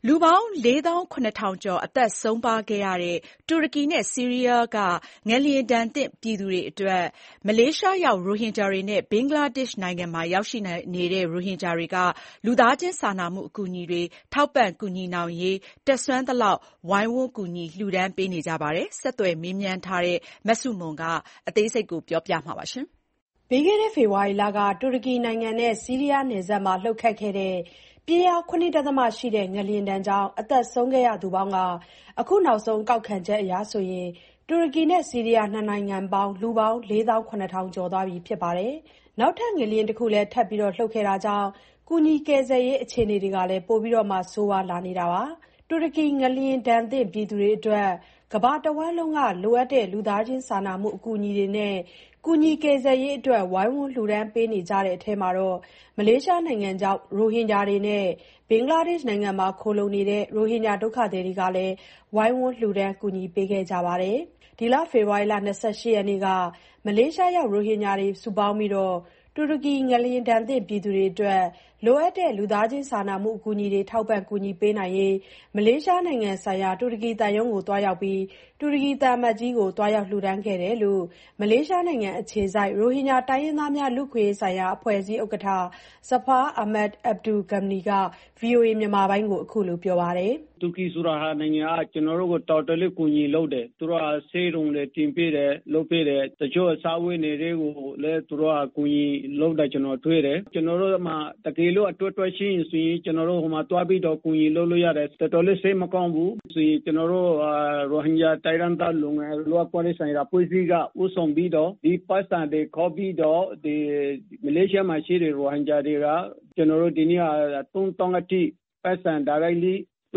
လူပေါင်း 4,700 ကျော်အသက်ဆုံးပါးခဲ့ရတဲ့တူရကီနဲ့ဆီးရီးယားကငလျင်ဒဏ်သင့်ပြည်သူတွေအတွက် မလေးရှားရောက်ရိုဟင်ဂျာတွေနဲ့ဘင်္ဂလားဒေ့ရှ်နိုင်ငံမှာရောက်ရှိနေတဲ့ရိုဟင်ဂျာတွေက လူသားချင်းစာနာမှုအကူအညီတွေထောက်ပံ့ကူညီနိုင်ရေးတတ်စွမ်းသလောက်ဝိုင်းဝန်းကူညီလှူဒါန်းပေးနေကြပါတယ်။ ဆက်သွယ်မေးမြန်းထားတဲ့မဆုမွန်ကအသေးစိတ်ပြောပြမှာပါ။ပြီးခဲ့တဲ့ဖေဖော်ဝါရီလကတူရကီနိုင်ငံနဲ့ဆီးရီးယားနယ်စပ်မှာလှုပ်ခတ်ခဲ့တဲ့ပြင်းအား 7.ရှိတဲ့ငလျင်ဒဏ်ကြောင့်အသက်ဆုံးခဲ့ရသူပေါင်းကအခုနောက်ဆုံးကောက်ခံချက်အရဆိုရင်တူရကီနဲ့ဆီးရီးယားနှစ်နိုင်ငံပေါင်းလူပေါင်း 4,700 ကျော်သွားပြီဖြစ်ပါတယ်။နောက်ထပ်ငလျင်တစ်ခုလည်းထပ်ပြီးလှုပ်ခဲ့တာကြောင့်ကူညီကယ်ဆယ်ရေးအခြေအနေတွေကလည်းပိုပြီးဆိုးဝါးလာနေတာပါ။တူရကီငလျင်ဒဏ်သင့်ပြည်သူတွေအတွက်ကမ္ဘာတဝန်းလုံးကလိုအပ်တဲ့လူသားချင်းစာနာမှုအကူအညီတွေနဲ့ကူညီကယ်ဆယ်ရေးအတွက်ဝိုင်းဝန်းလှူဒါန်းပေးနေကြတဲ့အထဲမှာမလေးရှားနိုင်ငံရောက်ရိုဟင်ဂျာတွေနဲ့ဘင်္ဂလားဒေ့ရှ်နိုင်ငံမှာခိုလှုံနေတဲ့ရိုဟင်ဂျာဒုက္ခသည်တွေကလည်းဝိုင်းဝန်းလှူဒါန်းကူညီပေးခဲ့ကြပါတယ်။ဒီလဖေဖော်ဝါရီလ 28 ရက်နေ့ကမလေးရှားရောက်ရိုဟင်ဂျာတွေစုပေါင်းပြီးတူရကီငလျင်ဒဏ်သင့်ပြည်သူတွေအတွက်လိုအပ်တဲ့လူသားချင်းစာနာမှုအကူအညီတွေထောက်ပံ့ကူညီပေးနိုင်ရေးမလေးရှားနိုင်ငံဆိုင်ရာတူရကီသံရုံးကိုသွားရောက်ပြီးတူရကီသံအမတ်ကြီးကိုသွားရောက်လှူဒါန်းခဲ့တယ်လို့မလေးရှားနိုင်ငံအခြေစိုက်ရိုဟင်ဂျာတိုင်းရင်းသားများလူ့အခွင့်အရေးဆိုင်ရာအဖွဲ့အစည်းဥက္ကဋ္ဌ Zafar Ahmad Abdul Ghamidi က VOA မြန်မာပိုင်းကိုအခုလိုပြောပါတယ်။တူရကီဆိုတာဟာနိုင်ငံကကျွန်တော်တို့ကိုတော်တော်လေးကူညီလုပ်တယ်သူတို့ကဆေးရုံတွေတင်ပေးတယ်လုပ်ပေးတယ်တချို့အစားအဝတ်တွေကိုလည်းသူတို့ကကူညီလုပ်တယ်ကျွန်တော်တွေ့တယ်ကျွန်တော်တို့မှာတကယ်လို့အတွက်ရှိရင်ဆိုရင်ကျွန်တော်တို့ဟိုမှာတွားပြီးတော့ကူညီလုပ်လို့ရတယ်တော်တော်လေးစိတ်မကောင်းဘူးဆိုရင်ကျွန်တော်တို့ရိုဟင်ဂျာတိုင်းရင်းသားလူငယ်လောကရေးဆိုင်ရာဖွဲ့စည်းကဥဆောင်ပြီးတော့ဒီပတ်စံတွေခေါ်ပြီးတော့ဒီမလေးရှားမှာရှိတဲ့ရိုဟင်ဂျာတွေကကျွန်တော်တို့ဒီနေ့3000အထိပတ်စံ directly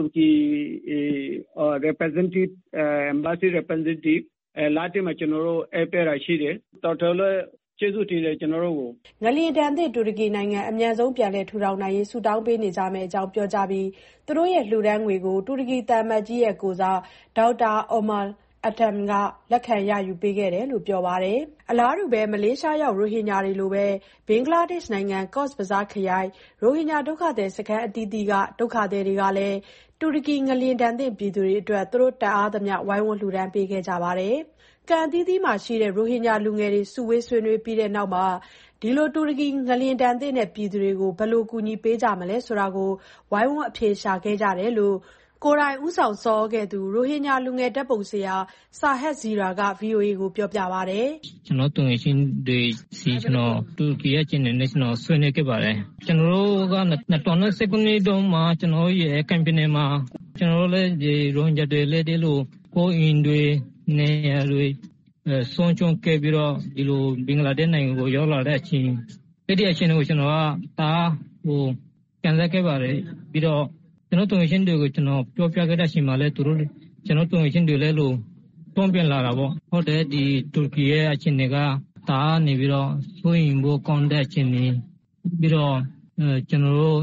Turkey representative embassy representative လာတင်မှာကျွန်တော်တို့အပေးရရှိတယ်တော်တော်လေးကျေးဇူးတင်တယ်ကျွန်တော်တို့ကိုငလျင်ဒဏ်သင့်တူရကီနိုင်ငံအမြန်ဆုံးပြန်လည်ထူထောင်နိုင်ရေးဆုတောင်းပေးနေကြမယ့်အကြောင်းပြောကြားပြီးသူတို့ရဲ့လှူဒါန်းငွေကိုတူရကီသံအမတ်ကြီးရဲ့ကိုယ်စားဒေါက်တာအော်မာAtam ကလက်ခံရယူပေးခဲ့တယ်လို့ပြောပါတယ်။အလားတူပဲမလေးရှားရောက်ရိုဟင်ဂျာတွေလိုပဲဘင်္ဂလားဒေ့ရှ်နိုင်ငံကော့စ်ဘဇားခရိုင်ရိုဟင်ဂျာဒုက္ခသည်စခန်းအသီးသီးကဒုက္ခသည်တွေကလည်းတူရကီငလျင်ဒဏ်သင့်ပြည်သူတွေအတွက်သူတို့တတ်အားသမျှဝိုင်းဝန်းလှူဒါန်းပေးခဲ့ကြပါတယ်။ကန်အသီးသီးမှာရှိတဲ့ရိုဟင်ဂျာလူငယ်တွေစုဝေးဆွေးနွေးပြီးတဲ့နောက်မှာဒီလိုတူရကီငလျင်ဒဏ်သင့်တဲ့ပြည်သူတွေကိုဘယ်လိုကူညီပေးကြမလဲဆိုတာကိုဝိုင်းဝန်းအဖြေရှာခဲ့ကြတယ်လို့ကိုယ်တိုင်ဦးဆောင်ဆော်ဩခဲ့သူရိုဟင်ဂျာလူငယ်ဓာတ်ပုံဆရာဆာဟက်ဇီရာက VOA ကိုပြောပြပါတယ်။ကျွန်တော်တုံ့ရှင်တွေစီကျွန်တော်တူရကီရဲ့ကျင်းနေကျွန်တော်ဆွေးနွေးခဲ့ပါတယ်။ကျွန်တော်တို့က2019တုန်းမှာကျွန်တော်ရဲ့ campaign မှာကျွန်တော်လည်းဒီရိုဟင်ဂျာတွေလည်းဒီလိုကိုအင်တွေနေရာတွေဆုံးချုံခဲ့ပြီးတော့ဒီလိုဘင်္ဂလားဒေ့ရှ်နိုင်ငံကိုရောက်လာတဲ့အချိန်ဒီအချိန်ကိုကျွန်တော်ကကန်ဆက်ခဲ့ပါတယ်ပြီးတော့ကျွန်တော်တုံ့ရှင်တွေကိုကျွန်တော်ပြောပြခဲ့တဲ့အချိန်မှာလည်းသူတို့ကျွန်တော်တုံ့ရှင်တွေလည်းလို့တွန်းပြန်လာတာပေါ့ဟုတ်တယ်ဒီတူရကီရဲ့အချိန်တွေကတာနေပြီးတော့ဆိုရင်ဘိုကွန်တဲ့အချိန်နေပြီးတော့ကျွန်တော်တို့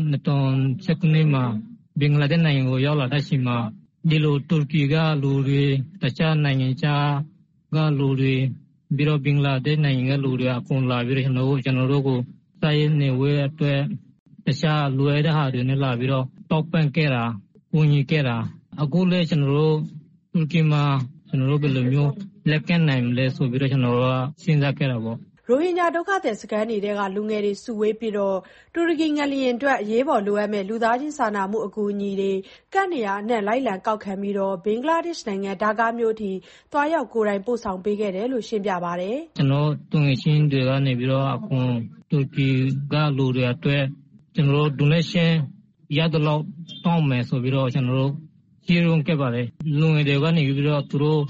2019မှာဘင်္ဂလားဒေ့ရှ်နိုင်ငံကိုရောက်လာတဲ့အချိန်မှာဒီလိုတူရကီကလူတွေတခြားနိုင်ငံခြားကလူတွေပြီးတော့ဘင်္ဂလားဒေ့ရှ်နိုင်ငံကလူတွေအကုန်လာပြီးတော့ကျွန်တော်တို့ကိုစာရေးနေဝဲအတွက်တခြားလူရတဲ့ဟာတွေနဲ့လာပြီးတော့တောက်ပန့်ခဲ့တာဝင်ကြီးခဲ့တာအခုလည်းကျွန်တော်တို့တူရကီမှာကျွန်တော်တို့ဘယ်လိုမျိုးလက်ကမ်းနိုင်လဲဆိုပြီးတော့ကျွန်တော်တို့စဉ်းစားခဲ့တာပေါ့ရိုဟင်ဂျာဒုက္ခသည်စခန်းတွေကလူငယ်တွေစုဝေးပြီးတော့တူရကီငလျင်အတွက်အရေးပေါ်လိုအပ်မဲ့လူသားချင်းစာနာမှုအကူအညီတွေကပ်နေရအနှံ့လိုက်လံကောက်ခံပြီးတော့ဘင်္ဂလားဒေ့ရှ်နိုင်ငံဒါကာမြို့ထိသွားရောက်ကိုယ်တိုင်ပို့ဆောင်ပေးခဲ့တယ်လို့ရှင်းပြပါတယ်ကျွန်တော်တုံ့ရှင်တွေကနေပြီးတော့အခုတူရကီကလူတွေအတွက်ကျွန်တော်တို့ donation ရတဲ့လောက်တောင်းမယ်ဆိုပြီးတော့ကျွန်တော်တို့ကြီးရုံးခဲ့ပါတယ်လူငယ်တွေကနေပြီးတော့သူတို့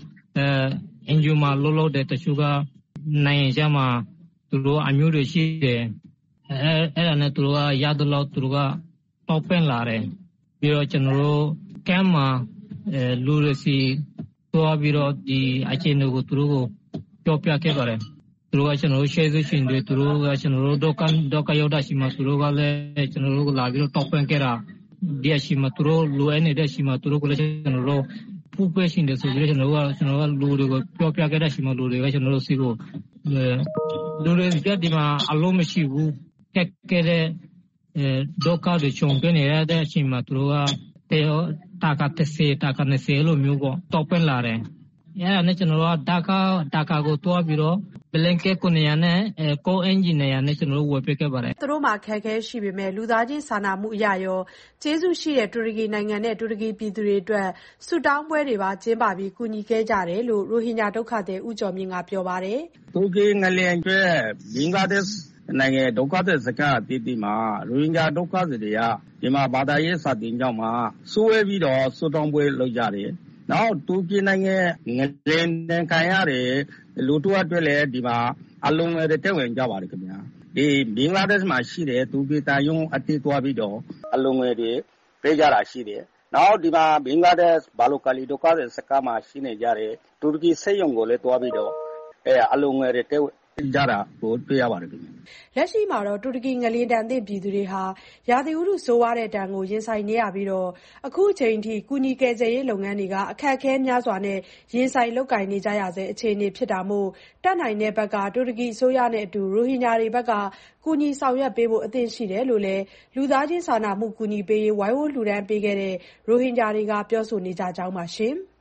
NGO မှာလို့တဲ့တချို့ကနိုင်ငံခြားမှာသူတို့အမျိုးတွေရှိတယ်အဲ့ဒါနဲ့သူတို့ကရတဲ့လောက်သူတို့ကတောက်ပင့်လာတယ်ပြီးတော့ကျွန်တော်တို့ကမ်းမှာလူတွေစီသွားပြီးတော့ဒီအခြေအနေကိုသူတို့ကိုပြောပြခဲ့ပါတယ်သူတို့ကကျွန်တော်တို့ share ရှင်တွေသူတို့ကကျွန်တော်တို့ဒုက္ခရောက်တာရှိမှသူတို့ကလည်းကျွန်တော်တို့လာပြီးတော့တောက်ပင့်ခဲ့တာဒီအရှိမှသူတို့လိုအပ်နေတဲ့ရှိမှသူတို့ကလည်းကျွန်တော်တို့ပူပဲရှင်တယ်ဆိုပြီးကျွန်တော်ကလူတွေကိုပြောပြခဲ့တဲ့ရှိမှလူတွေကကျွန်တော်တို့စီကိုလူတွေဒီမှာအလုံးမရှိဘူးကဲတဲ့ဒုက္ခတွေချုံပြနေရတဲ့အချိန်မှာသူတို့ကတတာကာ30တာကာ20လို့မျိုးပေါ့တောက်ပင်းလာတယ်အဲ့ဒါနဲ့ကျွန်တော်တို့ကဒါကာကိုတွားပြီးတော့ဘလန်ကဲ900နဲ့ကိုအင်ဂျင်နီယာနဲ့ကျွန်တော်တို့ဝယ်ပေးခဲ့ပါတယ်သူတို့မှာခက်ခဲရှိပေမဲ့လူသားချင်းစာနာမှုအရာရောကျေးဇူးရှိတဲ့တူရကီနိုင်ငံနဲ့တူရကီပြည်သူတွေအတွက်ဆုတောင်းပွဲတွေပါကျင်းပပြီးကူညီခဲ့ကြတယ်လို့ရိုဟင်ဂျာဒုက္ခသည်ဦးကျော်မြင့်ကပြောပါတယ်တူရကီငလျင်ကျွဲဘင်္ဂလားဒေ့ရှ်နိုင်ငံဒုက္ခသည်စခန်းအသီးသီးမှာရိုဟင်ဂျာဒုက္ခသည်တွေကဒီမှာဘာသာရေးစာသင်ကျောင်းမှာစုဝေးပြီးတော့ဆုတောင်းပွဲလုပ်ကြတယ်နောက်တူရကီနိုင်ငံငလျင်ခံရတဲ့လူတို့အတွက်လည်းဒီမှာအလုံးငယ်တဲ့ဝင်ကြပါတယ်ခင်ဗျာဒီဘင်္ဂလားဒေ့ရှ်မှာရှိတဲ့တူရကီတာယုံအတိသွားပြီးတော့အလုံးငယ်တွေပေးကြတာရှိတယ်နောက်ဒီမှာဘင်္ဂလားဒေ့ရှ်ဘာလိုကာလီဒုက္ခသည်စခန်းမှာရှိနေကြတဲ့တူရကီစိတ်ယုံကိုလည်းသွားပြီးတော့အလုံးငယ်တွေကြတာကိုတွေ့ရပါတယ်ခင်ဗျလက်ရှိမှာတော့တူရကီငလျင်ဒဏ်သင့်ပြည်သူတွေဟာရာသီဥတုဆိုးဝါးတဲ့ဒဏ်ကိုရင်ဆိုင်နေရပြီးတော့အခုအချိန်ထိကူညီကယ်ဆယ်ရေးလုပ်ငန်းတွေကအခက်အခဲများစွာနဲ့ရင်ဆိုင်လုပ်ကိုင်နေကြရဆဲအခြေအနေဖြစ်တာမို့တတ်နိုင်တဲ့ဘက်ကတူရကီအစိုးရနဲ့အတူရိုဟင်ဂျာတွေဘက်ကကူညီဆောင်ရွက်ပေးဖို့အသင့်ရှိတယ်လို့လည်းလူသားချင်းစာနာမှုကူညီပေးရေးဝိုင်းဝန်းလှူဒန်းပေးခဲ့တဲ့ရိုဟင်ဂျာတွေကပြောဆိုနေကြကြောင်းပါရှင်။